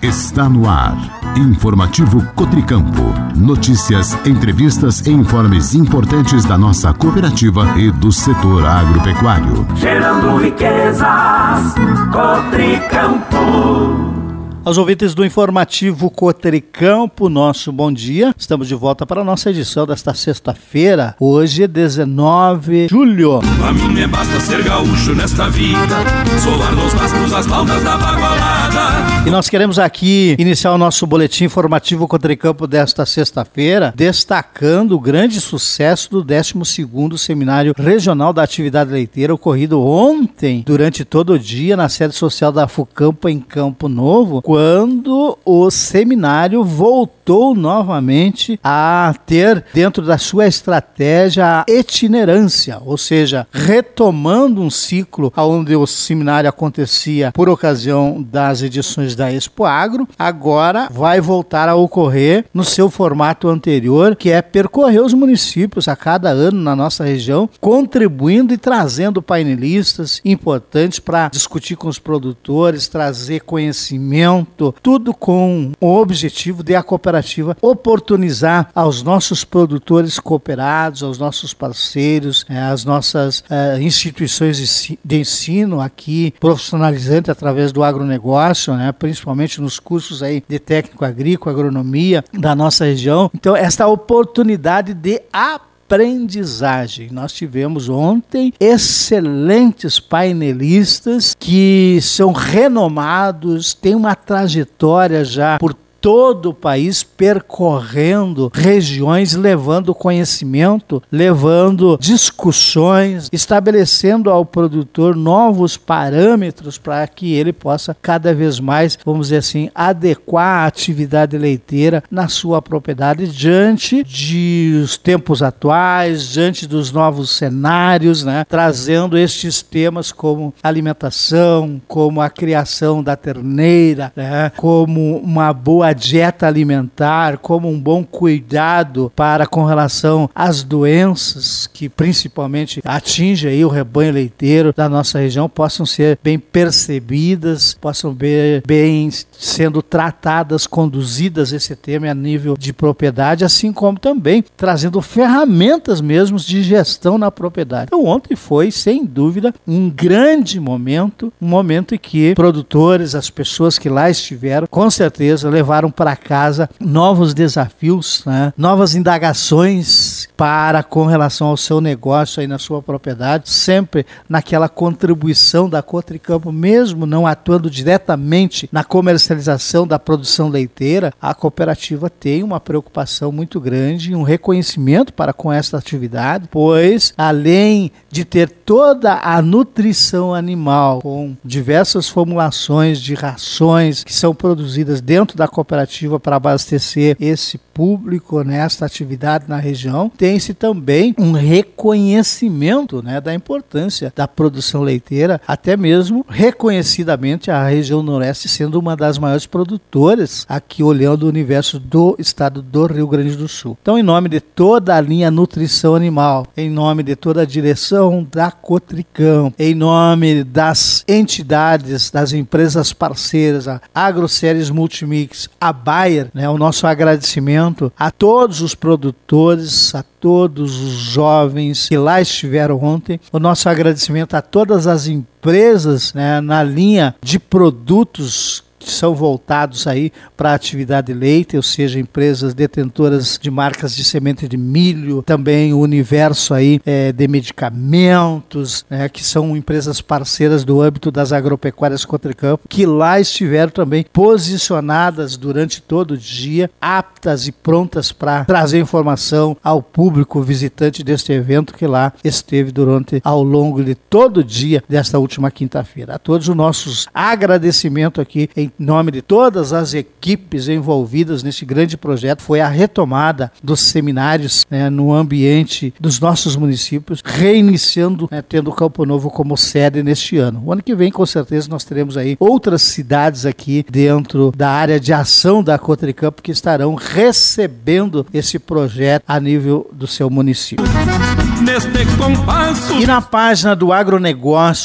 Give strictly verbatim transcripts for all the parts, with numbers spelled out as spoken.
Está no ar. Informativo Cotricampo. Notícias, entrevistas e informes importantes da nossa cooperativa e do setor agropecuário. Gerando riquezas, Cotricampo. Aos ouvintes do Informativo Cotricampo, nosso bom dia. Estamos de volta para a nossa edição desta sexta-feira. Hoje é dezenove de julho. A mim me basta ser gaúcho nesta vida, soar nos bastos as laudas da bagualada. E nós queremos aqui iniciar o nosso boletim informativo Cotricampo desta sexta-feira, destacando o grande sucesso do décimo segundo Seminário Regional da Atividade Leiteira, ocorrido ontem, durante todo o dia, na sede social da FUCAMPA, em Campo Novo, quando o seminário voltou novamente a ter dentro da sua estratégia a itinerância, ou seja, retomando um ciclo onde o seminário acontecia por ocasião das edições da Expo Agro, agora vai voltar a ocorrer no seu formato anterior, que é percorrer os municípios a cada ano na nossa região, contribuindo e trazendo painelistas importantes para discutir com os produtores, trazer conhecimento, tudo com o objetivo de a cooperativa oportunizar aos nossos produtores cooperados, aos nossos parceiros, eh, às nossas eh, instituições de ensino aqui, profissionalizante através do agronegócio, né, principalmente nos cursos aí de técnico agrícola, agronomia da nossa região. Então, esta oportunidade de aprendizagem. Aprendizagem. Nós tivemos ontem excelentes painelistas que são renomados, têm uma trajetória já por todo o país, percorrendo regiões, levando conhecimento, levando discussões, estabelecendo ao produtor novos parâmetros para que ele possa cada vez mais, vamos dizer assim, adequar a atividade leiteira na sua propriedade diante dos tempos atuais, diante dos novos cenários, né? Trazendo estes temas como alimentação, como a criação da terneira, né? Como uma boa dieta alimentar, como um bom cuidado para com relação às doenças que principalmente atingem aí o rebanho leiteiro da nossa região, possam ser bem percebidas, possam ver bem sendo tratadas, conduzidas esse tema a nível de propriedade, assim como também trazendo ferramentas mesmo de gestão na propriedade. Então ontem foi, sem dúvida, um grande momento, um momento em que produtores, as pessoas que lá estiveram, com certeza levaram para casa novos desafios, né? Novas indagações para com relação ao seu negócio aí na sua propriedade, sempre naquela contribuição da Cotricampo, mesmo não atuando diretamente na comercialização da produção leiteira, a cooperativa tem uma preocupação muito grande e um reconhecimento para com esta atividade, pois além de ter toda a nutrição animal com diversas formulações de rações que são produzidas dentro da cooperativa para abastecer esse público nesta atividade na região, tem-se também um reconhecimento, né, da importância da produção leiteira, até mesmo reconhecidamente a região Noroeste sendo uma das maiores produtoras aqui olhando o universo do estado do Rio Grande do Sul. Então, em nome de toda a linha nutrição animal, em nome de toda a direção da Cotricampo, em nome das entidades, das empresas parceiras, a AgroSéries Multimix, a Bayer, né, o nosso agradecimento a todos os produtores, a todos os jovens que lá estiveram ontem, o nosso agradecimento a todas as empresas, né, na linha de produtos que são voltados aí para a atividade leite, ou seja, empresas detentoras de marcas de semente de milho, também o universo aí é, de medicamentos, né, que são empresas parceiras do âmbito das agropecuárias Cotricampo, que lá estiveram também posicionadas durante todo o dia, aptas e prontas para trazer informação ao público visitante deste evento que lá esteve durante ao longo de todo o dia desta última quinta-feira. A todos os nossos agradecimentos aqui em nome de todas as equipes envolvidas neste grande projeto, foi a retomada dos seminários, né, no ambiente dos nossos municípios, reiniciando, né, tendo Campo Novo como sede neste ano. O ano que vem, com certeza, nós teremos aí outras cidades aqui dentro da área de ação da Cotricampo que estarão recebendo esse projeto a nível do seu município. E na página do agronegócio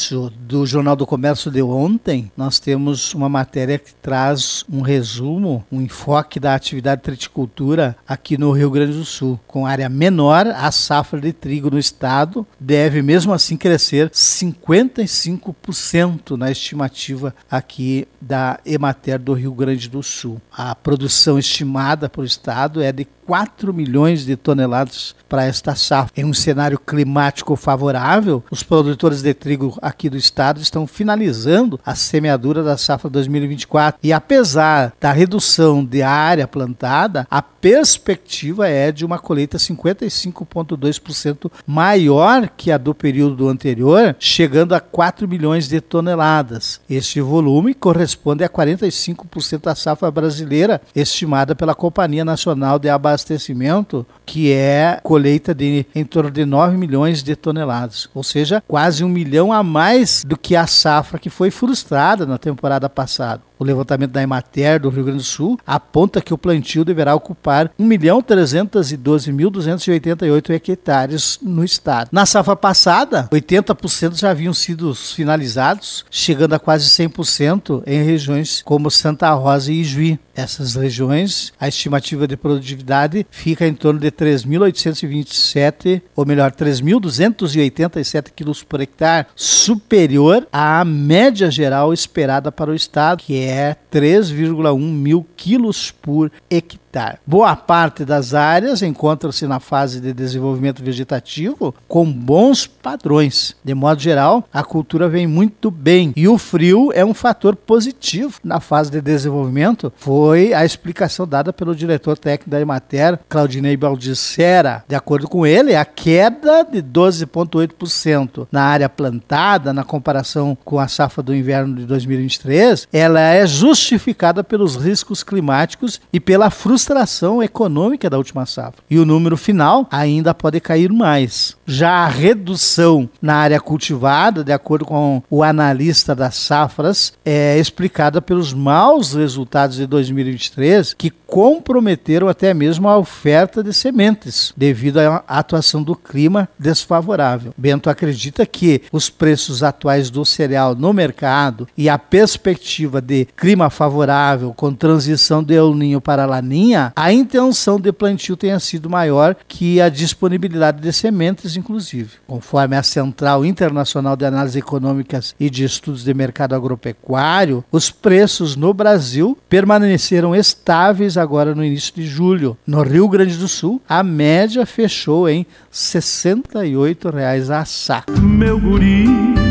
do Jornal do Comércio de ontem, nós temos uma matéria que traz um resumo, um enfoque da atividade triticultura aqui no Rio Grande do Sul. Com área menor, a safra de trigo no estado deve mesmo assim crescer cinquenta e cinco por cento na estimativa aqui da Emater do Rio Grande do Sul. A produção estimada para o estado é de quatro milhões de toneladas para esta safra. Em um cenário climático favorável, os produtores de trigo aqui do estado estão finalizando a semeadura da safra dois mil e vinte e quatro. E apesar da redução de área plantada, a perspectiva é de uma colheita cinquenta e cinco vírgula dois por cento maior que a do período anterior, chegando a quatro milhões de toneladas. Este volume corresponde a quarenta e cinco por cento da safra brasileira, estimada pela Companhia Nacional de Abastecimento, que é colheita de em torno de nove milhões de toneladas, ou seja, quase um milhão a mais do que a safra que foi frustrada na temporada passada. O levantamento da Emater do Rio Grande do Sul aponta que o plantio deverá ocupar um milhão trezentos e doze mil duzentos e oitenta e oito hectares no estado. Na safra passada, oitenta por cento já haviam sido finalizados, chegando a quase cem por cento em regiões como Santa Rosa e Ijuí. Essas regiões, a estimativa de produtividade fica em torno de três mil oitocentos e vinte e sete, ou melhor, três mil duzentos e oitenta e sete quilos por hectare, superior à média geral esperada para o estado, que é três vírgula um mil quilos por hectare. Boa parte das áreas encontra-se na fase de desenvolvimento vegetativo com bons padrões. De modo geral, a cultura vem muito bem e o frio é um fator positivo na fase de desenvolvimento. Foi a explicação dada pelo diretor técnico da Emater, Claudinei Baldissera. De acordo com ele, a queda de doze vírgula oito por cento na área plantada, na comparação com a safra do inverno de dois mil e vinte e três, ela é justificada pelos riscos climáticos e pela frustração econômica da última safra. E o número final ainda pode cair mais. Já a redução na área cultivada, de acordo com o analista das safras, é explicada pelos maus resultados de dois mil e vinte e três, que comprometeram até mesmo a oferta de sementes, devido à atuação do clima desfavorável. Bento acredita que os preços atuais do cereal no mercado e a perspectiva de clima favorável com transição de El Niño para Laninha, a intenção de plantio tenha sido maior que a disponibilidade de sementes, inclusive. Conforme a Central Internacional de Análises Econômicas e de Estudos de Mercado Agropecuário, os preços no Brasil permaneceram estáveis agora no início de julho. No Rio Grande do Sul, a média fechou em sessenta e oito reais a saca. Meu guri.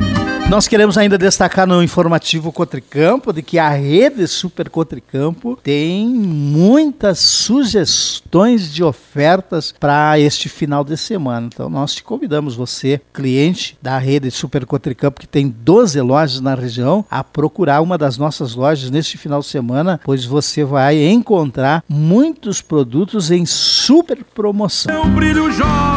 Nós queremos ainda destacar no informativo Cotricampo de que a rede Super Cotricampo tem muitas sugestões de ofertas para este final de semana. Então nós te convidamos, você, cliente da rede Super Cotricampo, que tem doze lojas na região, a procurar uma das nossas lojas neste final de semana, pois você vai encontrar muitos produtos em super promoção. Meu brilho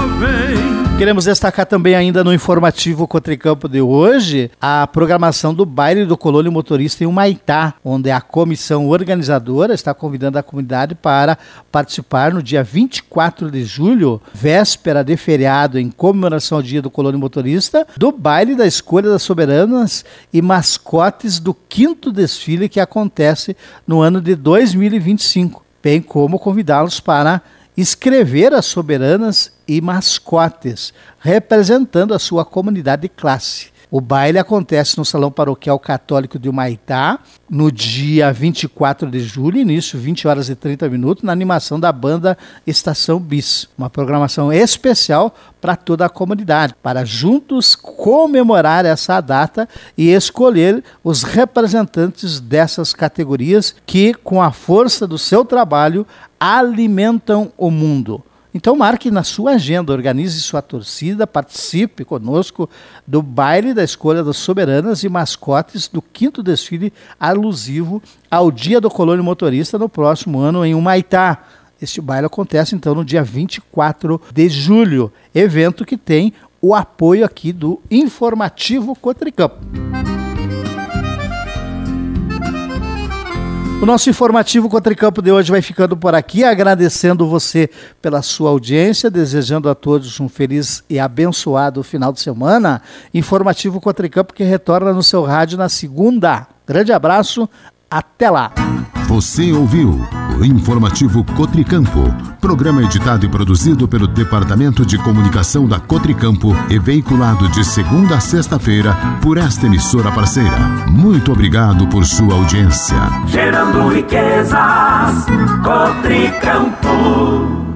jovem. Queremos destacar também ainda no informativo Cotricampo de hoje a programação do baile do Colônia Motorista em Humaitá, onde a comissão organizadora está convidando a comunidade para participar no dia vinte e quatro de julho, véspera de feriado em comemoração ao dia do Colônia Motorista, do baile da escolha das soberanas e mascotes do quinto desfile que acontece no ano de dois mil e vinte e cinco, bem como convidá-los para escrever as soberanas e mascotes, representando a sua comunidade de classe. O baile acontece no Salão Paroquial Católico de Humaitá, no dia vinte e quatro de julho, início vinte horas e trinta minutos, na animação da banda Estação Bis. Uma programação especial para toda a comunidade, para juntos comemorar essa data e escolher os representantes dessas categorias que, com a força do seu trabalho, alimentam o mundo. Então marque na sua agenda, organize sua torcida, participe conosco do baile da escolha das soberanas e mascotes do quinto desfile alusivo ao Dia do Colônia Motorista no próximo ano em Humaitá. Este baile acontece então no dia vinte e quatro de julho, evento que tem o apoio aqui do Informativo Cotricampo. O nosso informativo Cotricampo de hoje vai ficando por aqui, agradecendo você pela sua audiência, desejando a todos um feliz e abençoado final de semana. Informativo Cotricampo que retorna no seu rádio na segunda. Grande abraço, até lá. Você ouviu o Informativo Cotricampo, programa editado e produzido pelo Departamento de Comunicação da Cotricampo e veiculado de segunda a sexta-feira por esta emissora parceira. Muito obrigado por sua audiência. Gerando riquezas, Cotricampo.